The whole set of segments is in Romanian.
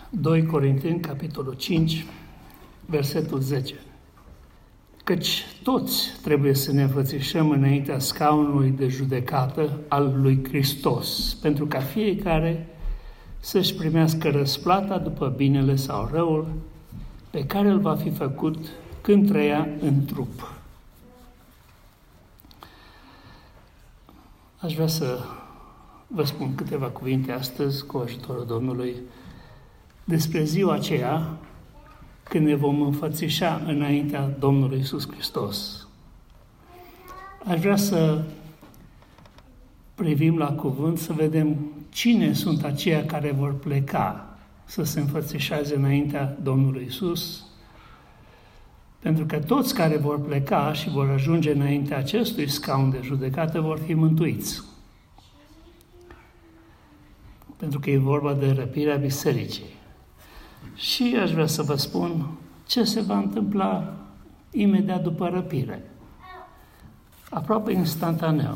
2 Corinteni, capitolul 5, versetul 10. Căci toți trebuie să ne înfățișăm înaintea scaunului de judecată al lui Hristos, pentru ca fiecare să-și primească răsplata după binele sau răul pe care îl va fi făcut când trăia în trup. Aș vrea să vă spun câteva cuvinte astăzi, cu ajutorul Domnului, despre ziua aceea când ne vom înfățișa înaintea Domnului Iisus Hristos. Aș vrea să privim la cuvânt, să vedem cine sunt aceia care vor pleca să se înfățișeze înaintea Domnului Iisus, pentru că toți care vor pleca și vor ajunge înaintea acestui scaun de judecată vor fi mântuiți. Pentru că e vorba de răpirea bisericii. Și aș vrea să vă spun ce se va întâmpla imediat după răpire. Aproape instantaneu.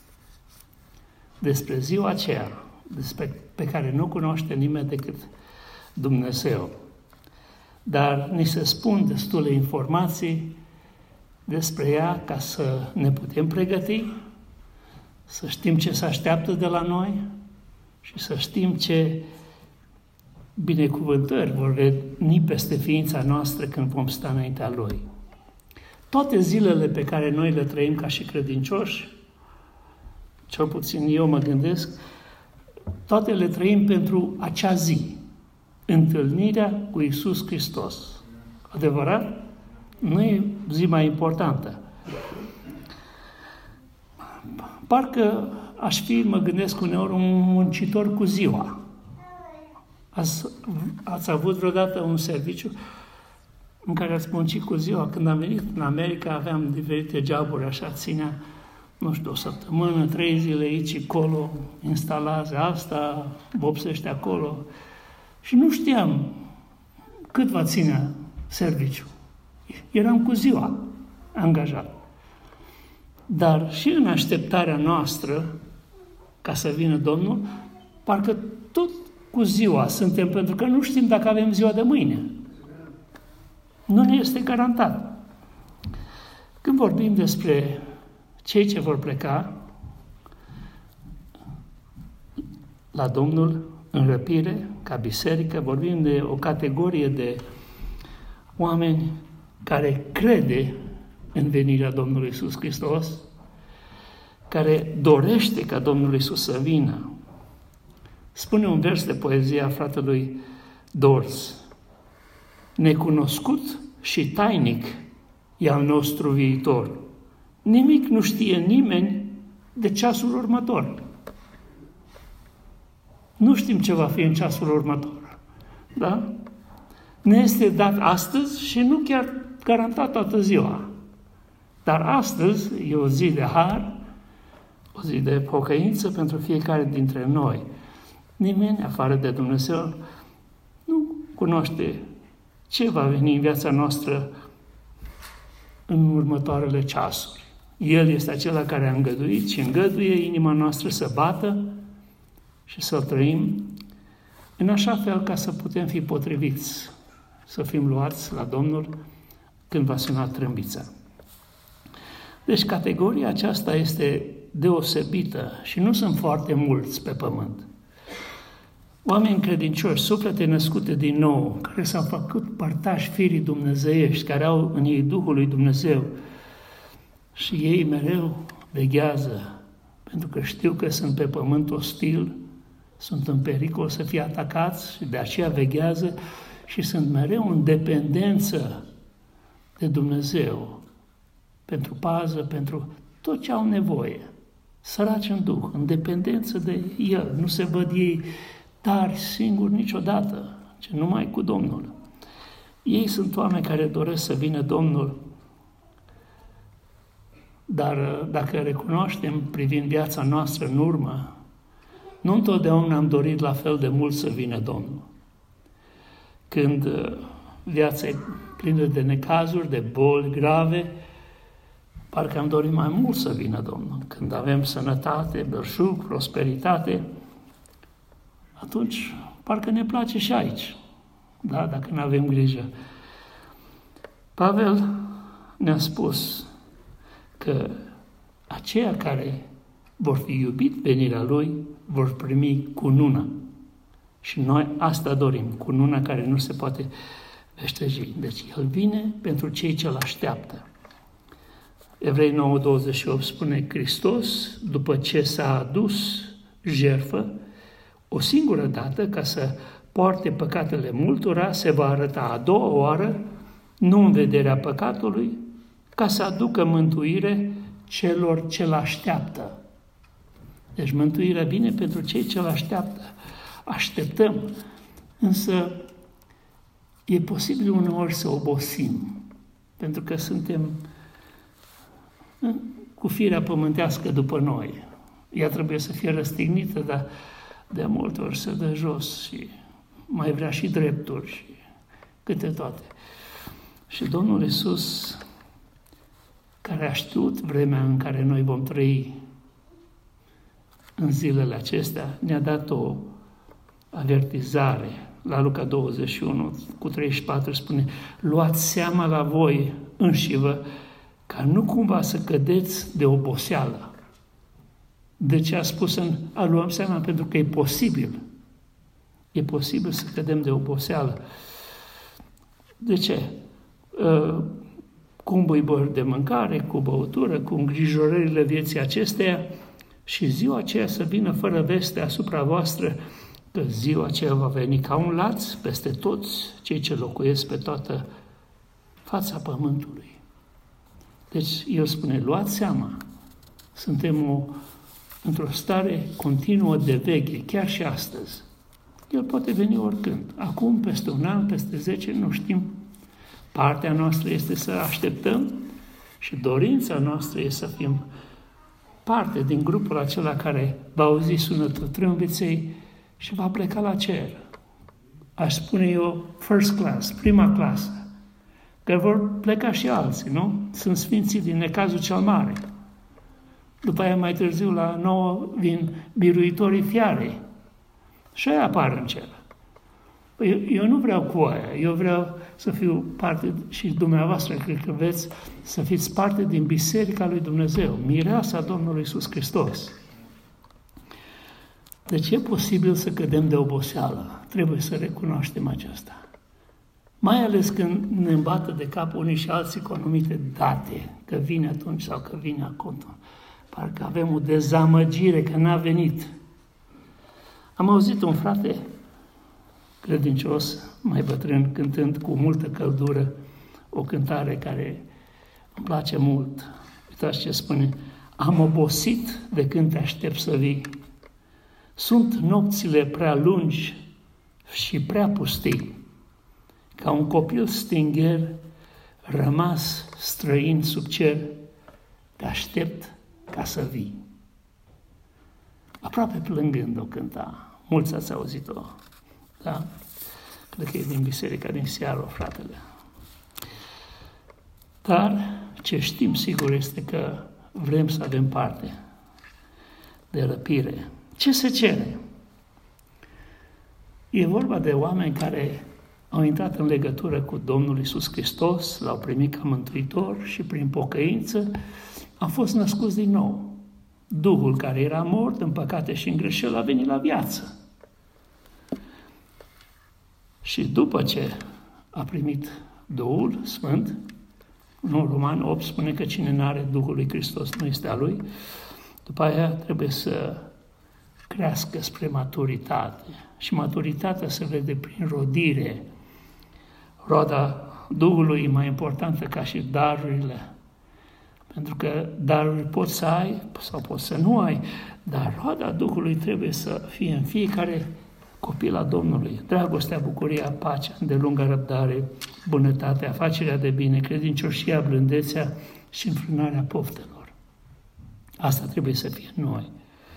Despre ziua aceea, pe care nu cunoaște nimeni decât Dumnezeu. Dar ni se spun destule informații despre ea ca să ne putem pregăti, să știm ce se așteaptă de la noi și să știm ce binecuvântări vor veni peste ființa noastră când vom sta înaintea Lui. Toate zilele pe care noi le trăim ca și credincioși, cel puțin eu mă gândesc, toate le trăim pentru acea zi, întâlnirea cu Iisus Hristos. Adevărat? Nu e zi mai importantă. Parcă aș fi, mă gândesc uneori, un muncitor cu ziua. Ați avut vreodată un serviciu în care ați muncit cu ziua? Când am venit în America, aveam diferite joburi, așa, ținea, nu știu, o săptămână, 3 zile aici, acolo, instalați asta, vopsește acolo. Și nu știam cât va ține serviciu. Eram cu ziua angajat. Dar și în așteptarea noastră, ca să vină Domnul, parcă tot cu ziua suntem, pentru că nu știm dacă avem ziua de mâine. Nu ne este garantat. Când vorbim despre cei ce vor pleca la Domnul în răpire, ca biserică, vorbim de o categorie de oameni care crede în venirea Domnului Iisus Hristos, care dorește ca Domnul Iisus să vină. Spune un vers de poezie a fratelui Dors: necunoscut și tainic e al nostru viitor. Nimic nu știe nimeni de ceasul următor. Nu știm ce va fi în ceasul următor. Da? Ne este dat astăzi și nu chiar garantat toată ziua. Dar astăzi e o zi de har, o zi de pocăință pentru fiecare dintre noi. Nimeni, afară de Dumnezeu, nu cunoaște ce va veni în viața noastră în următoarele ceasuri. El este acela care a îngăduit și îngăduie inima noastră să bată și să trăim în așa fel ca să putem fi potriviți, să fim luați la Domnul când va suna trâmbița. Deci categoria aceasta este deosebită și nu sunt foarte mulți pe pământ. Oameni credincioși, suflete născute din nou, care s-au făcut părtași firii dumnezeiești, care au în ei Duhul lui Dumnezeu și ei mereu veghează, pentru că știu că sunt pe pământ ostil, sunt în pericol să fie atacați și de aceea veghează și sunt mereu în dependență de Dumnezeu, pentru pază, pentru tot ce au nevoie. Săraci în Duh, în dependență de El, nu se văd ei tari singuri niciodată, ci numai cu Domnul. Ei sunt oameni care doresc să vină Domnul, dar dacă recunoaștem privind viața noastră în urmă, nu întotdeauna am dorit la fel de mult să vină Domnul. Când viața e plină de necazuri, de boli grave, parcă am dorit mai mult să vină Domnul. Când avem sănătate, belșug, prosperitate, atunci parcă ne place și aici. da? Dacă nu avem grijă. Pavel ne-a spus că aceia care vor fi iubit venirea Lui vor primi cununa. Și noi asta dorim, cununa care nu se poate veșteji. Deci El vine pentru cei ce-L așteaptă. Evrei 9:28 spune: Hristos, după ce s-a adus jertfă o singură dată ca să poarte păcatele multora, se va arăta a doua oară, nu în vederea păcatului, ca să aducă mântuire celor ce-L așteaptă. Deci mântuirea vine pentru cei ce-L așteaptă. Așteptăm, însă e posibil uneori să obosim, pentru că suntem cu firea pământească după noi. Ea trebuie să fie răstignită, dar de multe ori se dă jos și mai vrea și drepturi și câte toate. Și Domnul Iisus, care a știut vremea în care noi vom trăi în zilele acestea, ne-a dat o avertizare. La Luca 21:34 spune: luați seama la voi înșivă ca nu cumva să cădeți de oboseală. De ce a spus a luăm seama? Pentru că e posibil. E posibil să cădem de oboseală. De ce? Cu îmbuibări de mâncare, cu băutură, cu îngrijorările vieții acesteia, și ziua aceea să vină fără veste asupra voastră, că ziua aceea va veni ca un laț peste toți cei ce locuiesc pe toată fața pământului. Deci El spune: luați seama, suntem într-o stare continuă de veche, chiar și astăzi. El poate veni oricând, acum, peste un an, peste 10, nu știm. Partea noastră este să așteptăm și dorința noastră este să fim parte din grupul acela care va auzi sunetul trâmbiței și va pleca la cer. Aș spune eu first class, prima clasă, că vor pleca și alții, nu? Sunt sfinții din necazul cel mare. După aia mai târziu la 9 vin biruitorii fiarei și aia apar în cer. Eu nu vreau cu aia, eu vreau să fiu parte, și dumneavoastră cred că veți să fiți parte din Biserica lui Dumnezeu, mireasa Domnului Iisus Hristos. Deci e posibil să cădem de oboseală, trebuie să recunoaștem aceasta. Mai ales când ne îmbată de cap unii și alții cu anumite date, că vine atunci sau că vine acum. Parcă avem o dezamăgire că n-a venit. Am auzit un frate credincios, mai bătrân, cântând cu multă căldură o cântare care îmi place mult. Uitați ce spune: am obosit de când te aștept să vii. Sunt nopțile prea lungi și prea pustii, ca un copil stingher rămas străin sub cer, te aștept ca să vii. Aproape plângând o cânta. Mulți ați auzit-o. Da? Cred că e din biserica din Seară, fratele. Dar ce știm sigur este că vrem să avem parte de răpire. Ce se cere? E vorba de oameni care au intrat în legătură cu Domnul Iisus Hristos, L-au primit ca mântuitor și prin pocăință au fost născuți din nou. Duhul care era mort în păcate și în greșeli a venit la viață. Și după ce a primit Duhul Sfânt, în Roman 8 spune că cine n-are Duhul lui Hristos nu este a lui, după aia trebuie să crească spre maturitate. Și maturitatea se vede prin rodire. Roada Duhului e mai importantă ca și darurile. Pentru că daruri poți să ai sau poți să nu ai, dar roada Duhului trebuie să fie în fiecare copil al Domnului. Dragostea, bucuria, pacea, îndelungă răbdare, bunătatea, facerea de bine, credincioșia, blândețea și înfrânarea poftelor. Asta trebuie să fie noi.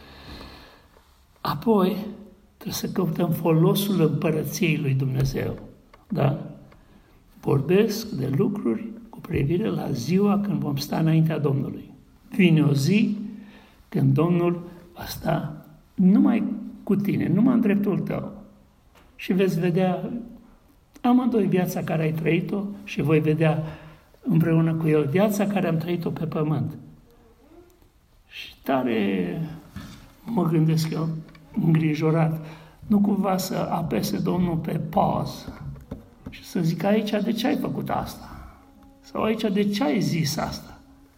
Apoi trebuie să căutăm folosul împărăției lui Dumnezeu. Da? Vorbesc de lucruri cu privire la ziua când vom sta înaintea Domnului. Vine o zi când Domnul va sta numai cu tine, numai în dreptul tău. Și veți vedea Amândoi viața care ai trăit-o și voi vedea împreună cu el viața care am trăit-o pe pământ. Și tare mă gândesc eu, îngrijorat, nu cumva să apese Domnul pe pauză și să zic aici de ce ai făcut asta? Sau aici de ce ai zis asta?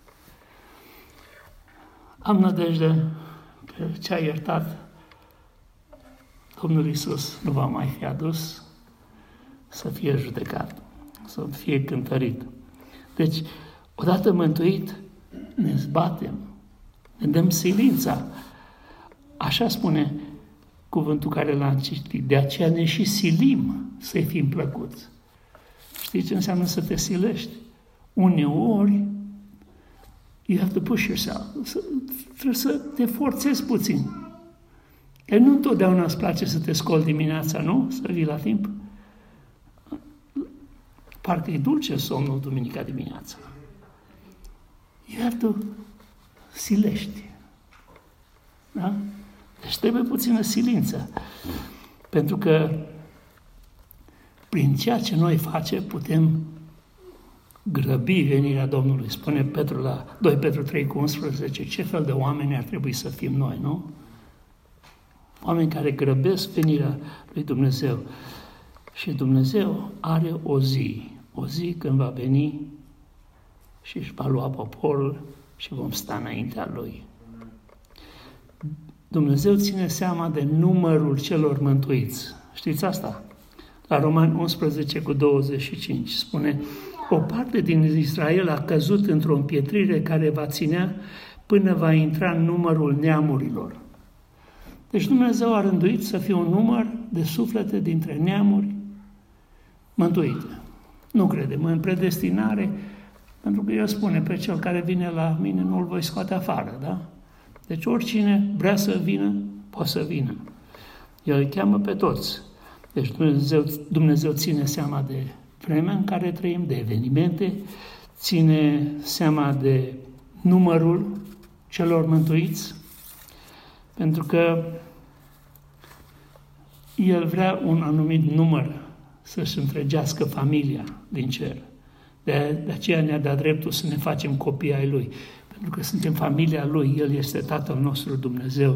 Am nădejde că ce a iertat Domnul Iisus nu va mai fi adus să fie judecat, să fie cântărit. Deci, odată mântuit, ne zbatem, ne dăm silința. Așa spune cuvântul care l-am citit. De aceea ne și silim să-i fim plăcuți. Știi ce înseamnă să te silești? Uneori, you have to push yourself. Trebuie să te forțezi puțin. Că nu întotdeauna îți place să te scoli dimineața, nu? Să vii la timp. Parcă e dulce somnul duminica dimineața. You have to silești. Da? Deci trebuie puțină silință. Pentru că prin ceea ce noi facem putem grăbi venirea Domnului. Spune Petru la 2 Petru 3,11, ce fel de oameni ar trebui să fim noi, nu? Oameni care grăbesc venirea lui Dumnezeu. Și Dumnezeu are o zi când va veni și își va lua poporul și vom sta înaintea Lui. Dumnezeu ține seama de numărul celor mântuiți. Știți asta? La Romani 11,25 spune: o parte din Israel a căzut într-o împietrire care va ținea până va intra în numărul neamurilor. Deci Dumnezeu a rânduit să fie un număr de suflete dintre neamuri mântuite. Nu credem în predestinare, pentru că El spune, pe cel care vine la mine nu-l voi scoate afară, da? Deci oricine vrea să vină, poate să vină. El îi cheamă pe toți. Deci Dumnezeu ține seama de vremea în care trăim, de evenimente, ține seama de numărul celor mântuiți, pentru că El vrea un anumit număr să-și întregească familia din cer. De aceea ne-a dat dreptul să ne facem copii ai Lui, pentru că suntem familia Lui, El este Tatăl nostru Dumnezeu.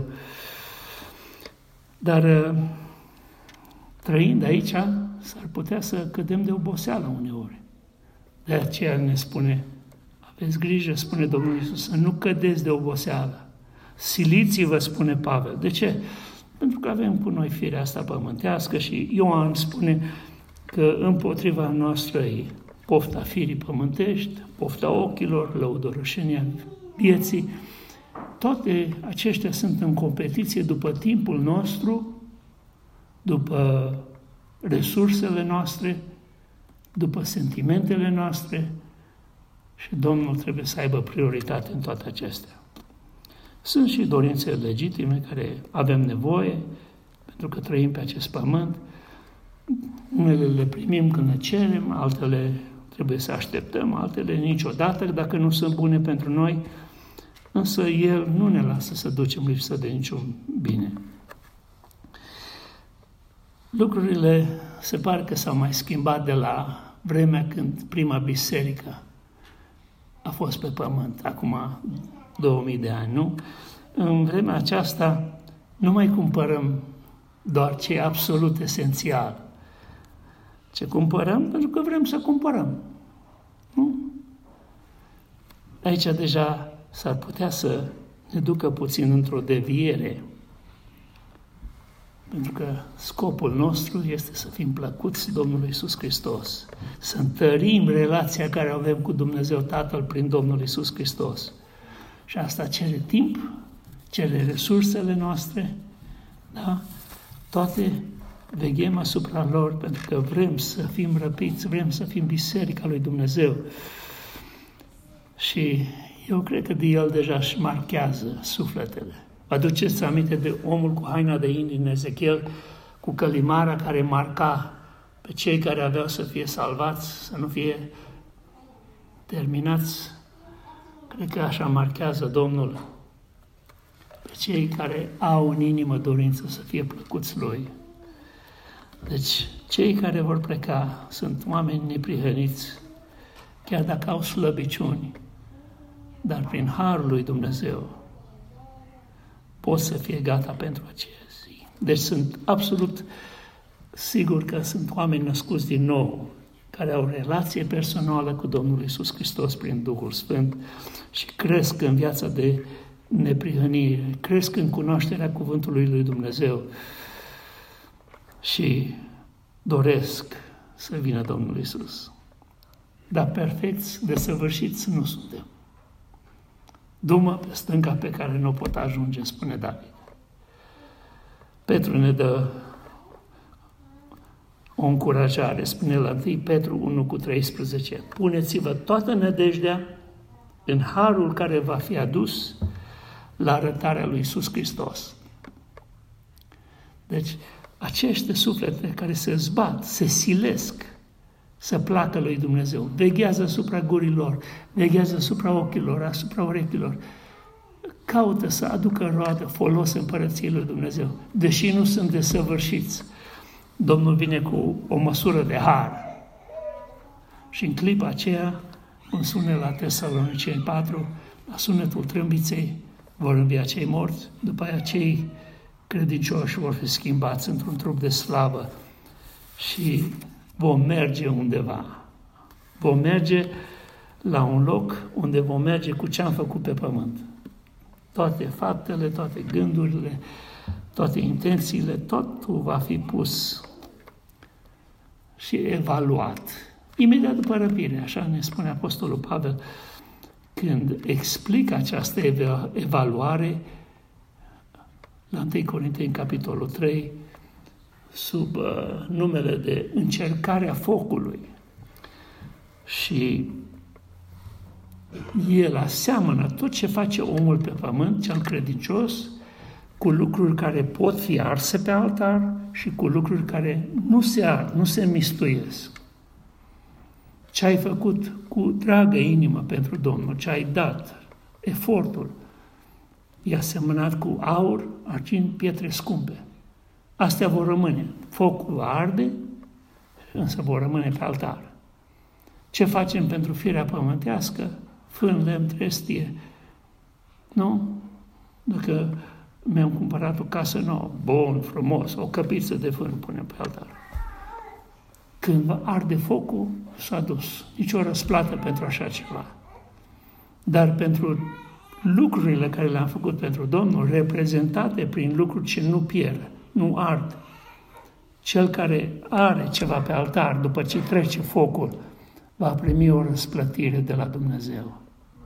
Dar trăind aici, s-ar putea să cădem de oboseală uneori. De aceea ne spune, aveți grijă, spune Domnul Iisus, să nu cădeți de oboseală. Siliți-vă, spune Pavel. De ce? Pentru că avem cu noi firea asta pământească și Ioan spune că împotriva noastră e pofta firii pământești, pofta ochilor, lăudărășenia vieții. Toate aceștia sunt în competiție după timpul nostru, după resursele noastre, după sentimentele noastre și Domnul trebuie să aibă prioritate în toate acestea. Sunt și dorințe legitime care avem nevoie, pentru că trăim pe acest pământ. Unele le primim când le cerem, altele trebuie să așteptăm, altele niciodată, dacă nu sunt bune pentru noi, însă El nu ne lasă să ducem lipsă de niciun bine. Lucrurile se pare că s-au mai schimbat de la vremea când prima biserică a fost pe pământ, acum 2000 de ani, nu? În vremea aceasta nu mai cumpărăm doar ce e absolut esențial. Ce cumpărăm? Pentru că vrem să cumpărăm. Nu? Aici deja s-ar putea să ne ducă puțin într-o deviere. Pentru că scopul nostru este să fim plăcuți Domnului Iisus Hristos. Să întărim relația care o avem cu Dumnezeu Tatăl prin Domnul Iisus Hristos. Și asta cere timp, cere resursele noastre, da? Toate veghem asupra lor, pentru că vrem să fim răpiți, vrem să fim biserica lui Dumnezeu. Și eu cred că de El deja își marchează sufletele. Vă aduceți aminte de omul cu haina de in din Ezechiel, cu călimara care marca pe cei care aveau să fie salvați, să nu fie terminați. Cred că așa marchează Domnul pe cei care au în inimă dorință să fie plăcuți Lui. Deci, cei care vor pleca sunt oameni neprihăniți, chiar dacă au slăbiciuni, dar prin harul lui Dumnezeu pot să fie gata pentru aceea zi. Deci sunt absolut sigur că sunt oameni născuți din nou, care au relație personală cu Domnul Iisus Hristos prin Duhul Sfânt și cresc în viața de neprihănire, cresc în cunoașterea cuvântului lui Dumnezeu și doresc să vină Domnul Iisus. Dar perfecți, desăvârșiți nu suntem. Du-mă pe stânca pe care nu pot ajunge, spune David. Petru ne dă o încurajare, spune la 1 Petru 1:13. Puneți-vă toată nădejdea în harul care va fi adus la arătarea lui Iisus Hristos. Deci, aceste suflete care se zbat, se silesc să placă lui Dumnezeu, veghează asupra gurilor, veghează asupra ochilor, asupra urechilor, caută să aducă roadă, folos împărăției lui Dumnezeu, deși nu sunt desăvârșiți. Domnul vine cu o măsură de har și în clipa aceea, cum spune la Tesaloniceni 4, la sunetul trâmbiței vor învia cei morți, după aceea cei credincioși vor fi schimbați într-un trup de slavă și vom merge undeva. Vom merge la un loc unde vom merge cu ce am făcut pe pământ. Toate faptele, toate gândurile, toate intențiile, totul va fi pus și evaluat. Imediat după răpire, așa ne spune Apostolul Pavel, când explică această evaluare, la 1 Corinteni, capitolul 3, sub numele de încercarea focului. Și el aseamănă tot ce face omul pe pământ, cel credincios, cu lucruri care pot fi arse pe altar și cu lucruri care nu se ard, nu se mistuiesc. Ce ai făcut cu dragă inimă pentru Domnul, ce ai dat, efortul, e asemănat cu aur, argint, pietre scumpe. Astea vor rămâne. Focul va arde, însă vor rămâne pe altar. Ce facem pentru firea pământească? Fân, lemn, trestie. Nu? Dacă mi-am cumpărat o casă nouă, bun, frumos, o căpiță de fân punem pe altar. Când va arde focul, s-a dus. Nici o răsplată pentru așa ceva. Dar pentru lucrurile care le-am făcut pentru Domnul, reprezentate prin lucruri ce nu pierd, nu ard. Cel care are ceva pe altar, după ce trece focul, va primi o răsplătire de la Dumnezeu.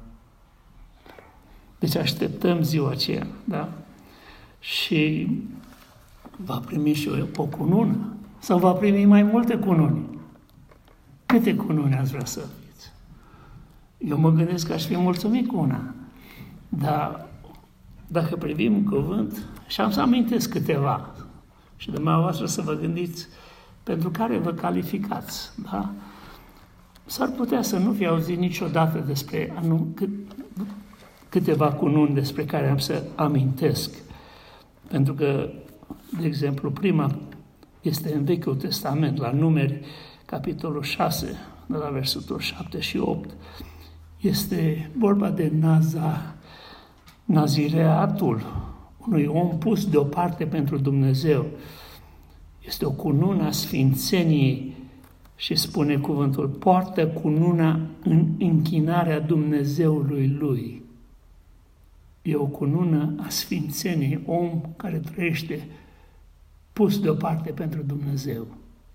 Deci așteptăm ziua aceea, da? Și va primi și o cunună, sau va primi mai multe cununi. Câte cununi ați vrea să fiți? Eu mă gândesc că aș fi mulțumit cu una, dar dacă privim în cuvânt, și am să amintesc câteva, și dumneavoastră să vă gândiți pentru care vă calificați, da? S-ar putea să nu fi auzit niciodată despre câteva cununi despre care am să amintesc. Pentru că, de exemplu, prima este în Vechiul Testament, la Numeri, capitolul 6, de la versetul 7 și 8. Este vorba de nazireatul unui om pus deoparte pentru Dumnezeu. Este o cunună a sfințeniei și spune cuvântul, poartă cununa în închinarea Dumnezeului lui. E o cunună a sfințeniei, om care trăiește pus deoparte pentru Dumnezeu.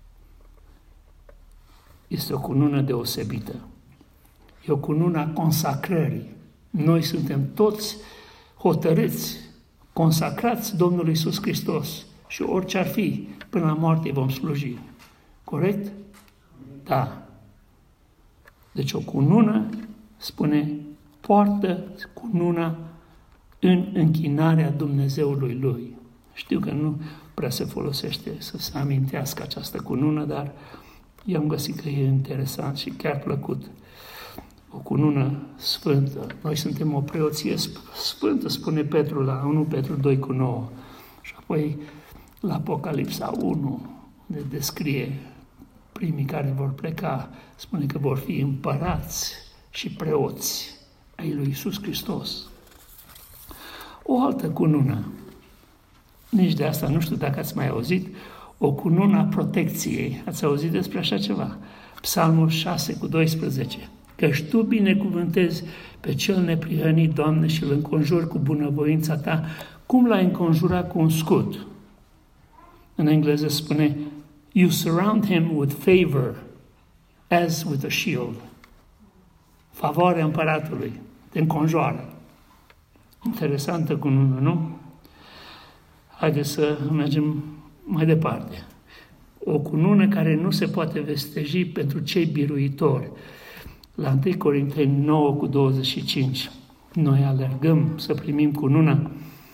Este o cunună deosebită. E o cunună a consacrării. Noi suntem toți hotărâți, consacrați Domnului Iisus Hristos și orice ar fi, până la moarte vom sluji. Corect? Da. Deci o cunună, spune, poartă cununa în închinarea Dumnezeului lui. Știu că nu prea se folosește să se amintească această cunună, dar eu am găsit că e interesant și chiar plăcut. O cunună sfântă. Noi suntem o preoție sfântă, spune Petru la 1 Petru 2:9. Și apoi la Apocalipsa 1, ne descrie primii care vor pleca, spune că vor fi împărați și preoți ai lui Iisus Hristos. O altă cunună, nici de asta nu știu dacă ați mai auzit, o cunună a protecției. Ați auzit despre așa ceva? Psalmul 6:12. Căci Tu binecuvântezi pe cel neprihănit, Doamne, și îl înconjuri cu bunăvoința Ta, cum l-ai înconjurat cu un scut. În engleză spune, You surround him with favor, as with a shield. Favoarea împăratului, te înconjoară. Interesantă cunună, nu? Haideți să mergem mai departe. O cunună care nu se poate vesteji pentru cei biruitori. La 1 Corinteni 9:25. Noi alergăm să primim cununa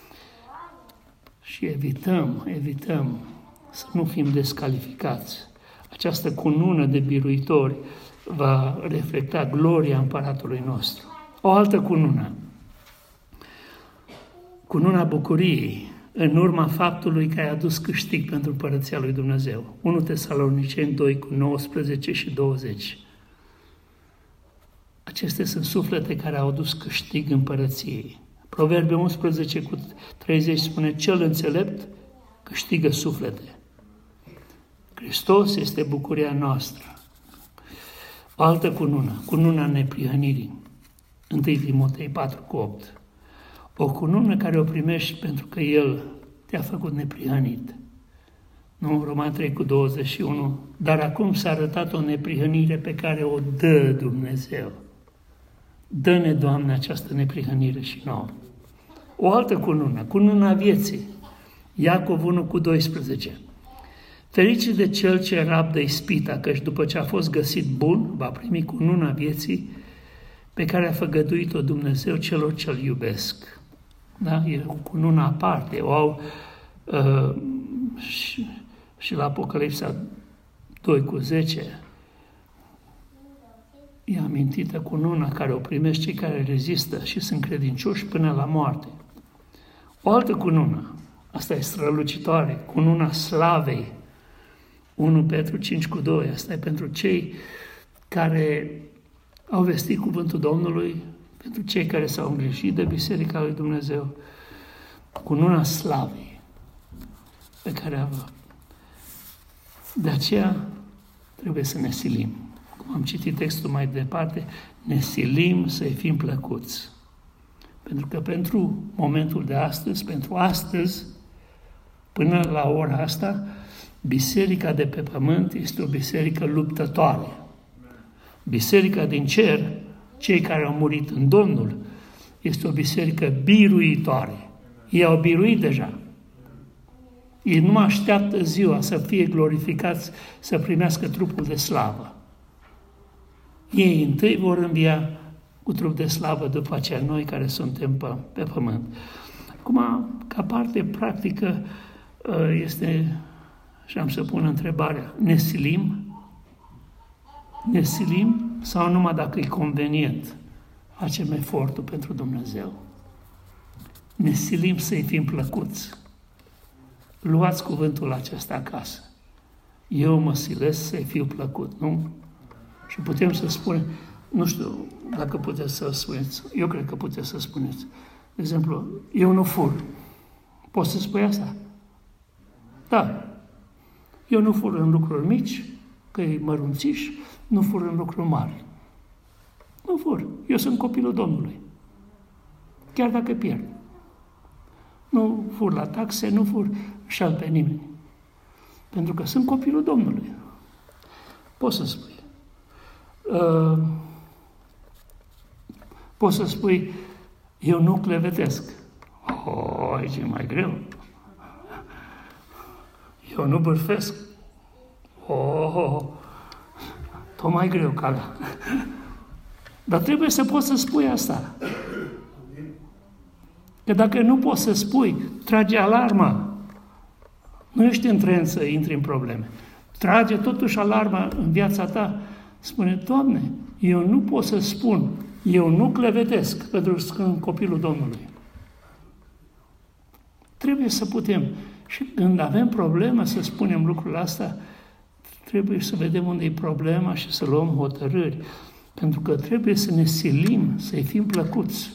și evităm să nu fim descalificați. Această cunună de biruitori va reflecta gloria împăratului nostru. O altă cunună. Cununa bucuriei, în urma faptului că ai adus câștig pentru împărăția lui Dumnezeu. 1 Tesaloniceni 2:19 și 20. Acestea sunt suflete care au adus câștig împărăției. Proverbe 11:30 spune, cel înțelept câștigă suflete. Hristos este bucuria noastră. O altă cunună, cununa neprihănirii. 1 Timotei 4:8. O cunună care o primești pentru că El te-a făcut neprihănit. Nu, Roman 3:21. Dar acum s-a arătat o neprihănire pe care o dă Dumnezeu. Dă-ne, Doamne, această neprihănire și nouă. O altă cunună, cununa vieții. Iacov 1:12. Fericit de cel ce rabdă ispita, căci după ce a fost găsit bun, va primi cununa vieții pe care a făgăduit-o Dumnezeu celor ce-L iubesc. Da? E o cunună aparte. O au și la Apocalipsa 2:10. E amintită cununa care o primesc cei care rezistă și sunt credincioși până la moarte. O altă cunună, asta e strălucitoare, cununa slavei. 1 Petru 5:2, asta e pentru cei care au vestit cuvântul Domnului, pentru cei care s-au îngrijit de Biserica lui Dumnezeu. Cununa slavei pe care avem. De aceea trebuie să ne silim. Cum am citit textul mai departe, ne silim să-i fim plăcuți. Pentru că pentru momentul de astăzi, pentru astăzi, până la ora asta, biserica de pe pământ este o biserică luptătoare. Biserica din cer, cei care au murit în Domnul, este o biserică biruitoare. Ei au biruit deja. Ei nu așteaptă ziua să fie glorificați, să primească trupul de slavă. Ei întâi vor învia cu trup de slavă, după aceea noi care suntem pe pământ. Acum, ca parte practică, este, și am să pun întrebarea, ne silim? Ne silim sau numai dacă e convenient facem efortul pentru Dumnezeu? Ne silim să-i fim plăcuți. Luați cuvântul acesta acasă. Eu mă silesc să-i fiu plăcut, nu? Și putem să spunem, nu știu dacă puteți să spuneți, eu cred că puteți să spuneți. De exemplu, eu nu fur. Poți să spui asta? Da. Eu nu fur în lucruri mici, că e mărunțiș, nu fur în lucruri mari. Nu fur. Eu sunt copilul Domnului. Chiar dacă pierd. Nu fur la taxe, nu fur șal pe nimeni. Pentru că sunt copilul Domnului. Poți să spui. Poți să spui, eu nu clevetesc. Aici e mai greu. Eu nu bârfesc. Tot mai greu calea. Dar trebuie să poți să spui asta. Că dacă nu poți să spui, trage alarma. Nu ești în tren să intri în probleme. Trage totuși alarma în viața ta. Spune, Doamne, eu nu pot să spun, eu nu clevetesc pentru că sunt copilul Domnului. Trebuie să putem. Și când avem problemă să spunem lucrul ăsta, trebuie să vedem unde e problema și să luăm hotărâri. Pentru că trebuie să ne silim, să-i fim plăcuți.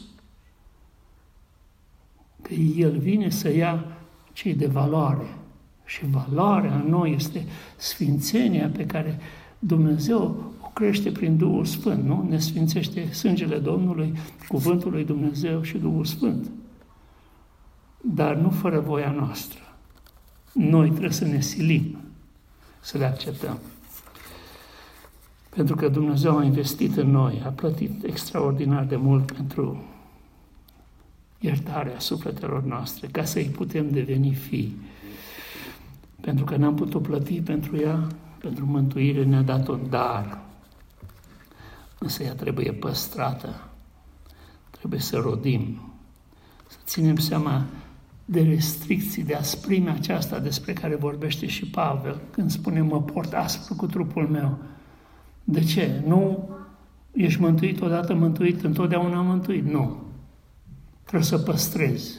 Că El vine să ia ce de valoare. Și valoarea în noi este sfințenia pe care Dumnezeu o crește prin Duhul Sfânt, nu? Ne sfințește sângele Domnului, cuvântul lui Dumnezeu și Duhul Sfânt. Dar nu fără voia noastră. Noi trebuie să ne silim, să le acceptăm. Pentru că Dumnezeu a investit în noi, a plătit extraordinar de mult pentru iertarea sufletelor noastre, ca să-i putem deveni fii. Pentru că n-am putut plăti pentru ea, pentru mântuire ne-a dat un dar. Însă ea trebuie păstrată, trebuie să rodim, să ținem seama de restricții, de asprimea aceasta despre care vorbește și Pavel, când spune mă port aspru cu trupul meu. De ce? Nu ești mântuit odată mântuit, întotdeauna mântuit? Nu. Trebuie să păstrezi.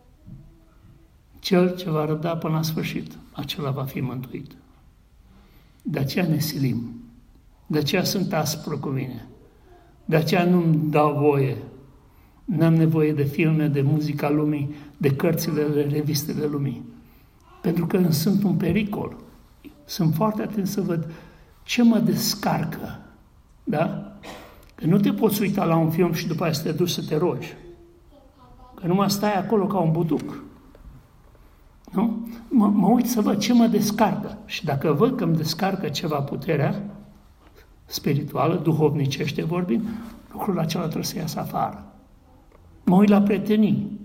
Cel ce va răbda până la sfârșit, acela va fi mântuit. De aceea ne silim. De aceea sunt aspru cu mine. De aceea nu-mi dau voie. N-am nevoie de filme, de muzica lumii, de cărțile, de revistele lumii. Pentru că sunt un pericol. Sunt foarte atent să văd ce mă descarcă. Da? Că nu te poți uita la un film și după aceea să te duci să te rogi. Că numai stai acolo ca un butuc. Nu? Mă uit să văd ce mă descarcă. Și dacă văd că îmi descarcă ceva puterea spirituală, duhovnicește vorbind, lucrul acela trebuie să iasă afară. Mă uit la prietenii.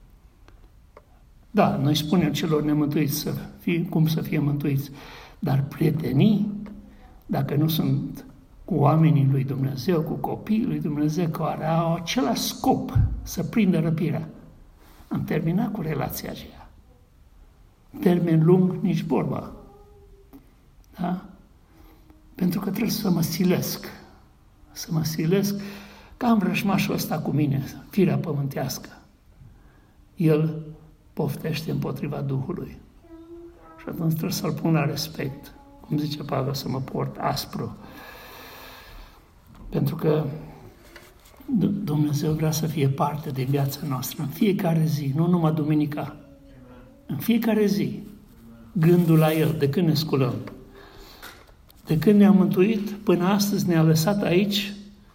Da, noi spunem celor nemântuiți cum să fie mântuiți, dar prietenii, dacă nu sunt cu oamenii lui Dumnezeu, cu copiii lui Dumnezeu, care au același scop, să prindă răpirea, am terminat cu relația aceea. Termen lung, nici vorba. Da? Pentru că trebuie să mă silesc. Să mă silesc că am vrăjmașul ăsta cu mine, firea pământească. El poftește împotriva Duhului. Și atunci trebuie să-l pun la respect. Cum zice Pavel, să mă port aspru. Pentru că Dumnezeu vrea să fie parte din viața noastră, în fiecare zi, nu numai duminica. În fiecare zi, gândul la El, de când ne sculăm. De când ne-a mântuit, până astăzi ne-a lăsat aici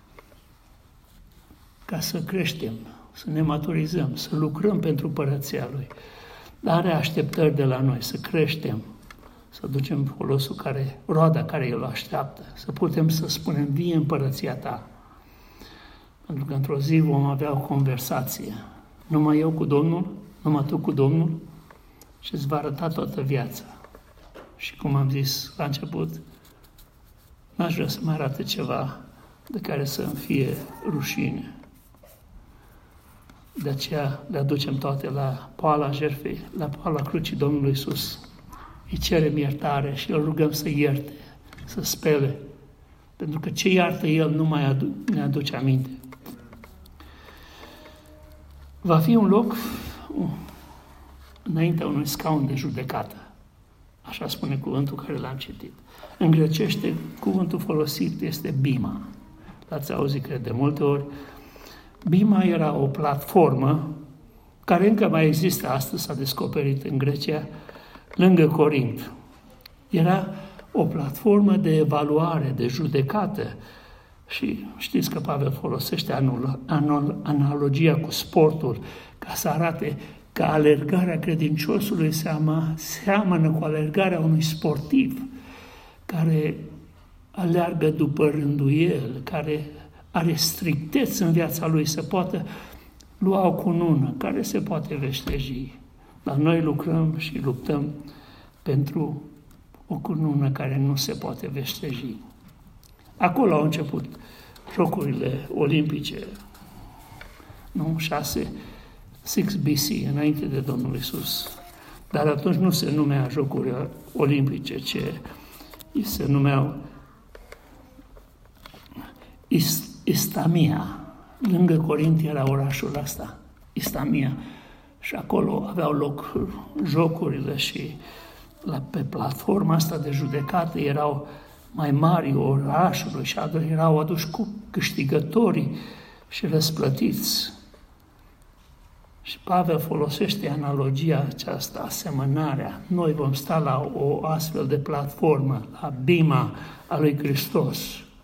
ca să creștem, să ne maturizăm, să lucrăm pentru Împărăția Lui. Dar are așteptări de la noi, să creștem, să ducem folosul roada care El o așteaptă, să putem să spunem, vie Împărăția Ta. Pentru că într-o zi vom avea o conversație, numai eu cu Domnul, numai tu cu Domnul, și îți va arăta toată viața. Și cum am zis la început, n-aș vrea să mai arate ceva de care să-mi fie rușine. De aceea le aducem toate la poala jertfei, la poala crucii Domnului Iisus. Îi cerem iertare și îl rugăm să ierte, să spele. Pentru că ce iartă El nu mai ne aduce aminte. Va fi un loc înaintea unui scaun de judecată. Așa spune cuvântul care l-am citit. În grecește, cuvântul folosit este bima. L-ați auzit, cred, de multe ori. Bima era o platformă care încă mai există astăzi, s-a descoperit în Grecia, lângă Corint. Era o platformă de evaluare, de judecată. Și știți că Pavel folosește analogia cu sportul ca să arate că alergarea credinciosului seamănă cu alergarea unui sportiv care aleargă după rânduiel, care are strictețe în viața lui, să poată lua o cunună care se poate veșteji. Dar noi lucrăm și luptăm pentru o cunună care nu se poate veșteji. Acolo au început Jocurile Olimpice, nu? 6 BC, înainte de Domnul Iisus. Dar atunci nu se numea Jocuri Olimpice, ci se numeau Istamia. Lângă Corint era orașul ăsta, Istamia. Și acolo aveau loc jocurile și pe platforma asta de judecată erau mai mari orașului și erau aduși cu câștigătorii și răsplătiți. Și Pavel folosește analogia aceasta, asemănarea. Noi vom sta la o astfel de platformă, la bima a lui Hristos,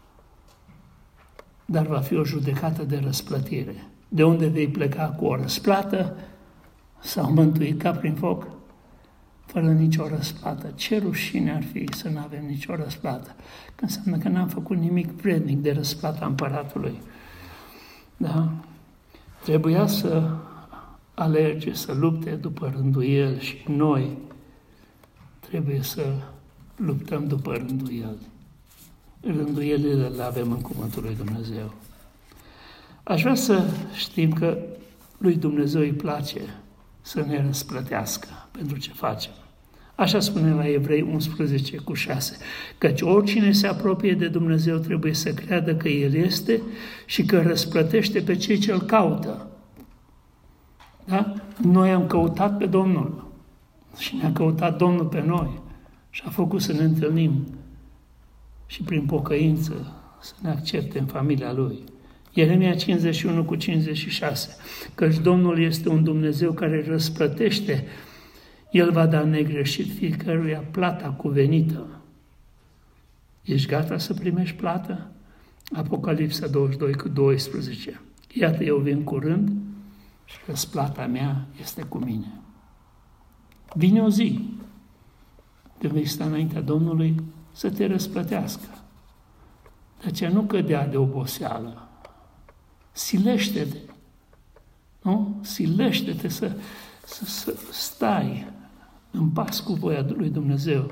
dar va fi o judecată de răsplătire. De unde vei pleca cu o răsplată sau mântuit ca prin foc? Fără nicio răsplată. Ce rușine ar fi să nu avem nicio răsplată? Că înseamnă că n-am făcut nimic vrednic de răsplata împăratului. Da? Trebuia să alerge, să lupte după rânduieli și noi trebuie să luptăm după rânduieli. Rânduielile le avem în cuvântul lui Dumnezeu. Aș vrea să știm că lui Dumnezeu îi place să ne răsplătească pentru ce facem. Așa spune la Evrei 11:6, căci oricine se apropie de Dumnezeu trebuie să creadă că El este și că răsplătește pe cei ce îl caută. Da? Noi am căutat pe Domnul și ne-a căutat Domnul pe noi și a făcut să ne întâlnim și prin pocăință să ne accepte în familia Lui. Ieremia 51:56, căci Domnul este un Dumnezeu care răsplătește, El va da negreșit fiecăruia plata cuvenită. Ești gata să primești plată? Apocalipsa 22:12, iată eu vin curând și răsplata mea este cu mine. Vine o zi când vei sta înaintea Domnului să te răsplătească. De aceea nu cădea de oboseală. Silește-te, nu? Silește-te să stai în pas cu voia lui Dumnezeu.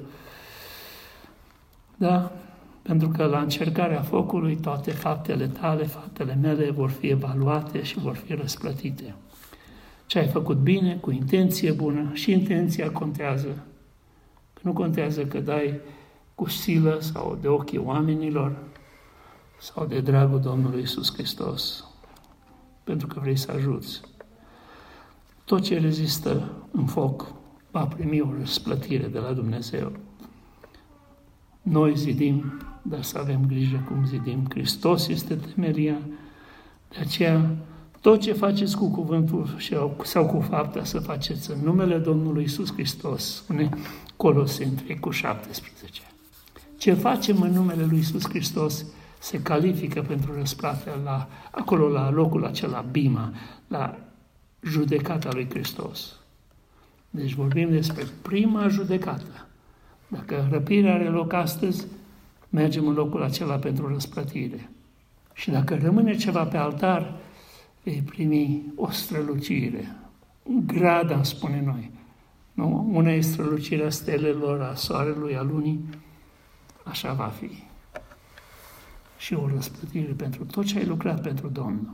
Da? Pentru că la încercarea focului toate faptele tale, faptele mele vor fi evaluate și vor fi răsplătite. Ce ai făcut bine, cu intenție bună, și intenția contează. Nu contează că dai cu silă sau de ochii oamenilor sau de dragul Domnului Iisus Hristos, pentru că vrei să ajuți. Tot ce rezistă în foc va primi o răsplătire de la Dumnezeu. Noi zidim, dar să avem grijă cum zidim. Hristos este temelia, de aceea tot ce faceți cu cuvântul sau cu fapta să faceți în numele Domnului Iisus Hristos, spune Coloseni 3:17. Ce facem în numele lui Iisus Hristos se califică pentru răsplată acolo la locul acela, bima, la judecata lui Hristos. Deci vorbim despre prima judecată. Dacă răpirea are loc astăzi, mergem în locul acela pentru răsplătire. Și dacă rămâne ceva pe altar, vei primi o strălucire. Grada, spune noi. Nu? Una e strălucirea stelelor, a soarelui, a lunii. Așa va fi. Și o răsplătire pentru tot ce ai lucrat pentru Domnul.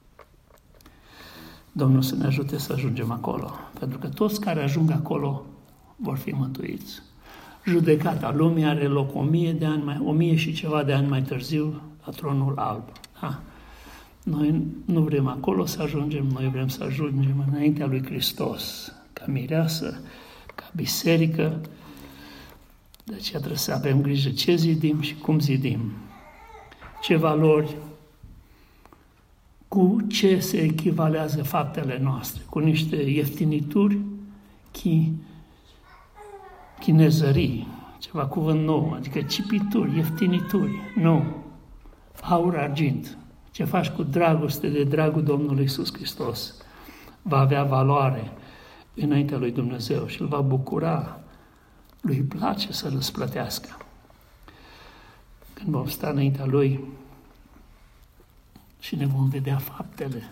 Domnul să ne ajute să ajungem acolo. Pentru că toți care ajung acolo vor fi mântuiți. Judecata lumii are loc 1000 și ceva de ani mai târziu la tronul alb. Da? Noi nu vrem acolo să ajungem, noi vrem să ajungem înaintea lui Hristos, ca mireasă, ca biserică. De aceea trebuie să avem grijă ce zidim și cum zidim. Ce valori, cu ce se echivalează faptele noastre, cu niște ieftinituri, chinezării, ceva cuvânt nou, adică cipituri, ieftinituri, nu, aur, argint. Ce faci cu dragoste de dragul Domnului Iisus Hristos va avea valoare înaintea lui Dumnezeu și îl va bucura, lui place să răsplătească. Când vom sta înaintea Lui și ne vom vedea faptele.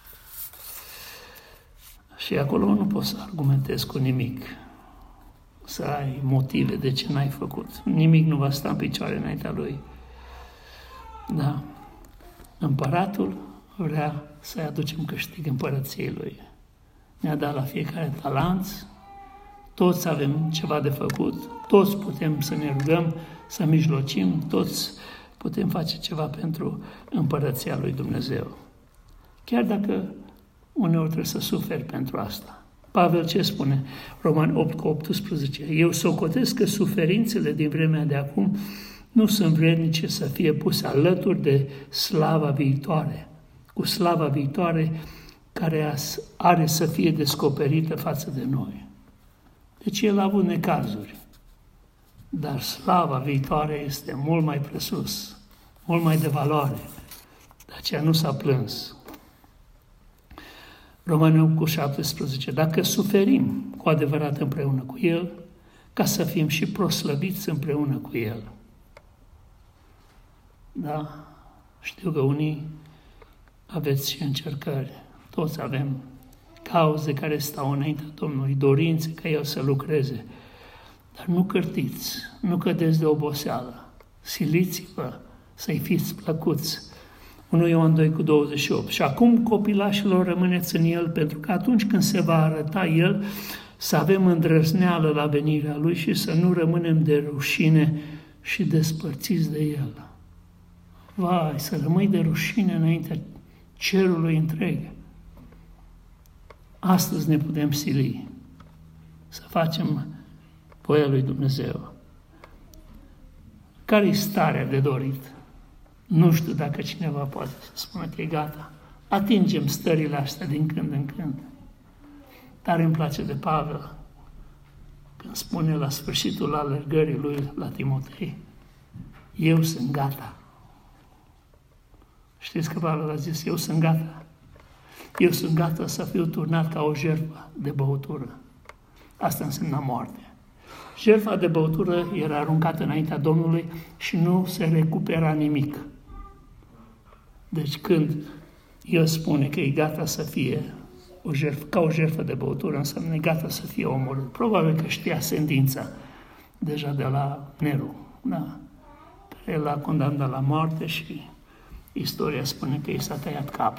Și acolo nu poți să argumentezi cu nimic, să ai motive de ce n-ai făcut. Nimic nu va sta în picioare înaintea Lui. Da. Împăratul vrea să-i aducem câștig împărăției Lui. Ne-a dat la fiecare talent, toți avem ceva de făcut, toți putem să ne rugăm, să mijlocim, toți putem face ceva pentru împărăția lui Dumnezeu. Chiar dacă uneori trebuie să suferi pentru asta. Pavel ce spune? Romani 8:18. Eu socotesc că suferințele din vremea de acum nu sunt vrednice să fie puse alături de slava viitoare, cu slava viitoare care are să fie descoperită față de noi. Deci el a avut necazuri, dar slava viitoare este mult mai presus, mult mai de valoare. De aceea nu s-a plâns. Romani 8:17. Dacă suferim cu adevărat împreună cu El, ca să fim și proslăviți împreună cu El. Da? Știu că unii aveți și încercări. Toți avem cauze care stau înaintea Domnului, dorințe ca El să lucreze. Dar nu cârtiți, nu cădeți de oboseală. Siliți-vă să-i fiți plăcuți. 1 Ioan 2:28. Și acum, copilașilor, rămâneți în El, pentru că atunci când se va arăta El, să avem îndrăzneală la venirea Lui și să nu rămânem de rușine și despărțiți de El. Vai, să rămâi de rușine înaintea cerului întreg. Astăzi ne putem sili să facem voia lui Dumnezeu. Care-i starea de dorit? Nu știu dacă cineva poate să spună că e gata. Atingem stările astea din când în când. Dar îmi place de Pavel când spune la sfârșitul alergării lui la Timotei: eu sunt gata. Știți că Pavel a zis: eu sunt gata. Eu sunt gata să fiu turnat ca o jertfă de băutură. Asta înseamnă moarte. Jertfa de băutură era aruncată înaintea Domnului și nu se recupera nimic. Deci când El spune că e gata să fie o jertfă, ca o jertfă de băutură, înseamnă e gata să fie omorât. Probabil că știa sentința deja de la Nero, da? Care l-a condamnat la moarte și istoria spune că i s-a tăiat capul.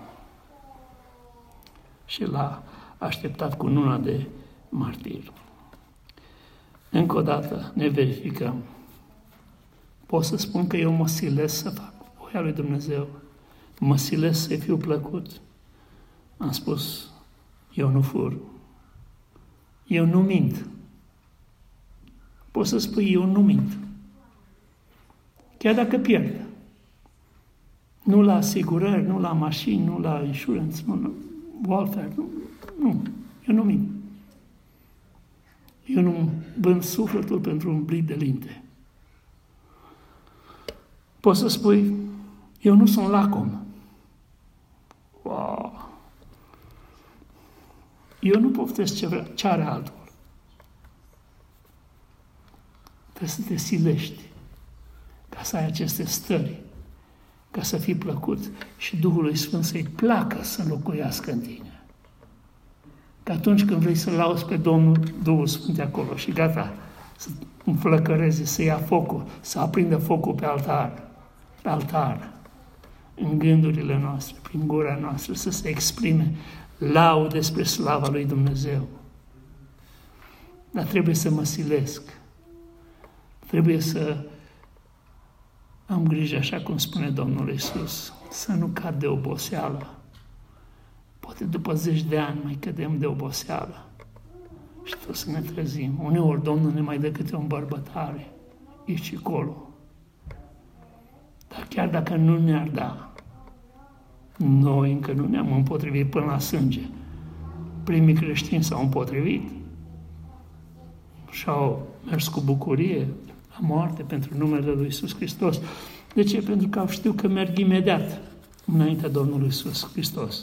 Și l-a așteptat cu luna de martir. Încă o dată ne verificăm. Pot să spun că eu mă silesc să fac voia lui Dumnezeu. Mă silesc să fiu plăcut. Am spus: eu nu fur. Eu nu mint. Poți să spui: eu nu mint. Chiar dacă pierd. Nu la asigurări, nu la mașini, nu la insurance, nu la welfare. Nu. Eu nu mint. Eu nu vând sufletul pentru un blic de linte. Poți să spui: eu nu sunt lacom. Wow. Eu nu poftesc ce are altul. Trebuie să te silești ca să ai aceste stări, ca să fii plăcut și Duhului Sfânt să-i placă să locuiască în tine. Că atunci când vrei să lauzi pe Domnul, Duhul Sfânt de acolo și gata, să înflăcăreze, să ia focul, să aprindă focul pe altar, în gândurile noastre, prin gura noastră, să se exprime laude despre slava lui Dumnezeu. Dar trebuie să mă silesc. Trebuie să am grijă, așa cum spune Domnul Iisus, să nu cad de oboseală. Poate după 10 de ani mai cădem de oboseală și tot să ne trezim. Uneori Domnul ne mai dă câte o îmbărbătare, aici și acolo. Dar chiar dacă nu ne-ar da, noi încă nu ne-am împotrivit până la sânge. Primii creștini s-au împotrivit și-au mers cu bucurie la moarte pentru numele lui Iisus Hristos. De ce? Pentru că știu că merg imediat înaintea Domnului Iisus Hristos.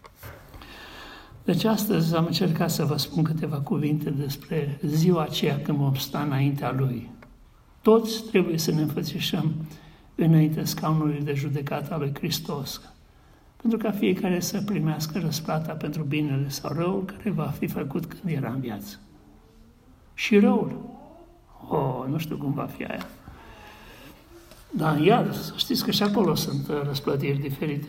Deci astăzi am încercat să vă spun câteva cuvinte despre ziua aceea când vom sta înaintea Lui. Toți trebuie să ne înfățișăm înaintea scaunului de judecată al lui Hristos, pentru ca fiecare să primească răsplata pentru binele sau răul care va fi făcut când era în viață. Și răul, nu știu cum va fi aia. Dar în iad, să știți că și acolo sunt răsplătiri diferite.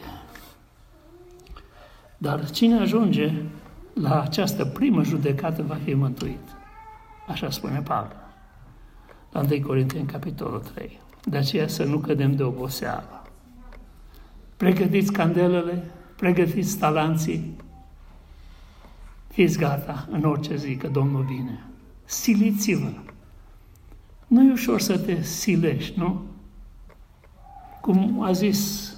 Dar cine ajunge la această primă judecată va fi mântuit. Așa spune Pavel la 1 Corinteni, capitolul 3. De aceea să nu cădem de oboseală. Pregătiți candelele, pregătiți talanții, fiți gata în orice zi că Domnul vine. Siliți-vă. Nu e ușor să te silești, nu? Cum a zis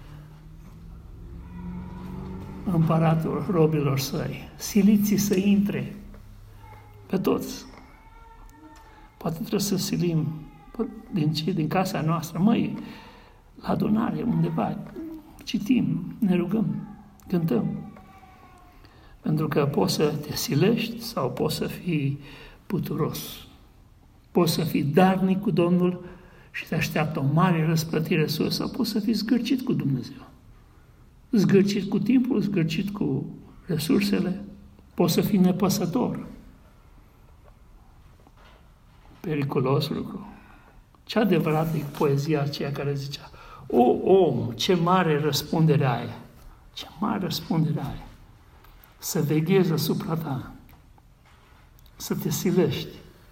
împăratul robilor săi, siliți să intre pe toți. Poate trebuie să silim din casa noastră, măi, la adunare, undeva, citim, ne rugăm, cântăm. Pentru că poți să te silești sau poți să fii puturos. Poți să fii darnic cu Domnul și te așteaptă o mare răsplătire sus, sau poți să fii zgârcit cu Dumnezeu. Zgârcit cu timpul, zgârcit cu resursele, poți să fii nepăsător. Periculos lucru. Ce adevărat e poezia aceea care zicea: o, om, ce mare răspundere ai! Ce mare răspundere ai! Să veghezi asupra ta, să te silești,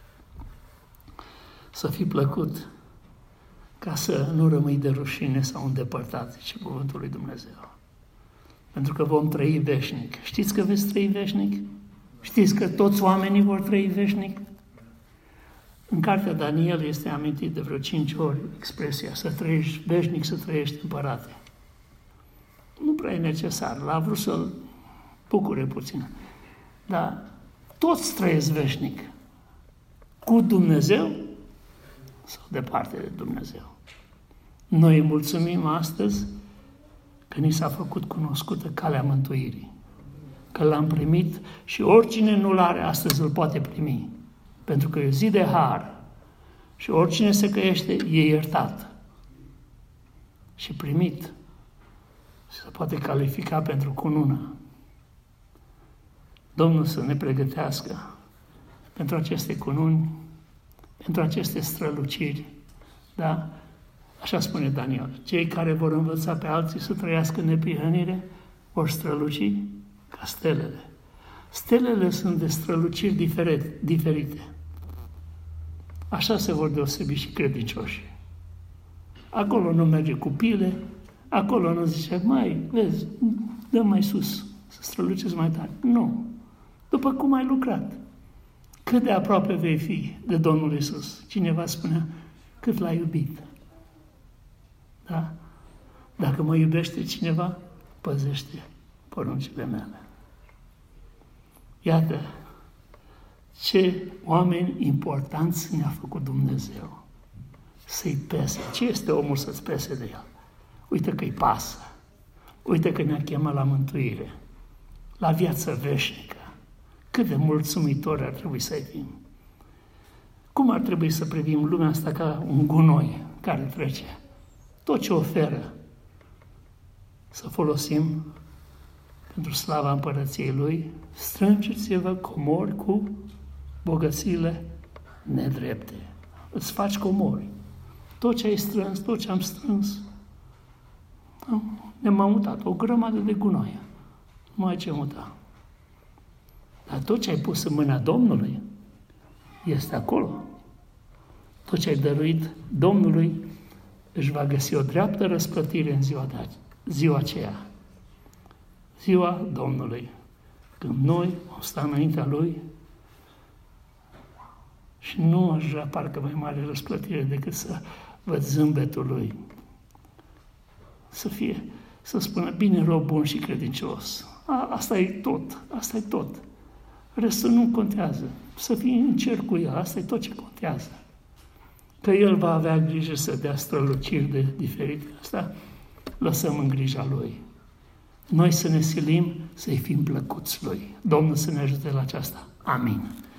să fii plăcut, ca să nu rămâi de rușine sau îndepărtat, zice cuvântul lui Dumnezeu. Pentru că vom trăi veșnic. Știți că veți trăi veșnic? Știți că toți oamenii vor trăi veșnic? În cartea Daniel este amintit de vreo 5 ori expresia să trăiești veșnic, să trăiești împărate. Nu prea e necesar, l-a vrut să-l bucure puțin. Dar toți trăiesc veșnic. Cu Dumnezeu sau departe de Dumnezeu. Noi îi mulțumim astăzi că ni s-a făcut cunoscută calea mântuirii. Că l-am primit și oricine nu l-are astăzi îl poate primi. Pentru că e o zi de har și oricine se căiește e iertat și primit. Se poate califica pentru cunună. Domnul să ne pregătească pentru aceste cununi, pentru aceste străluciri, da? Așa spune Daniel. Cei care vor învăța pe alții să trăiască în neprihănire vor străluci ca stelele. Stelele sunt de străluciri diferite. Așa se vor deosebi și credincioșii. Acolo nu merge cu pile, acolo nu zice, mai, vezi, dă mai sus, să străluceți mai tare. Nu. După cum ai lucrat. Cât de aproape vei fi de Domnul Iisus? Cineva spunea, cât l-ai iubit. Da? Dacă mă iubește cineva, păzește poruncile mele. Iată ce oameni importanți ne-a făcut Dumnezeu. Să-i pese. Ce este omul să-ți pese de el? Uite că-i pasă. Uite că ne-a chemat la mântuire, la viață veșnică. Cât de mulțumitori ar trebui să fim. Cum ar trebui să privim lumea asta ca un gunoi care trece? Tot ce oferă să folosim pentru slava împărăției Lui, strângeți-vă comori cu bogățiile nedrepte. Îți faci comori. Tot ce ai strâns, tot ce am strâns, ne-am mutat. O grămadă de gunoi. Nu ai ce muta. Dar tot ce ai pus în mâna Domnului este acolo. Tot ce ai dăruit Domnului își va găsi o dreaptă răsplătire în ziua aceea. Ziua Domnului. Când noi vom sta înaintea Lui și nu aș vrea parcă mai mare răsplătire decât să văd zâmbetul Lui. Să spună, bine, rob bun și credincios. Asta e tot, asta e tot. Restul nu contează. Să fii în cer cu El, asta e tot ce contează. Că El va avea grijă să dea străluciri de diferite. Asta lăsăm în grija Lui. Noi să ne silim să-i fim plăcuți Lui. Domnul să ne ajute la aceasta. Amin.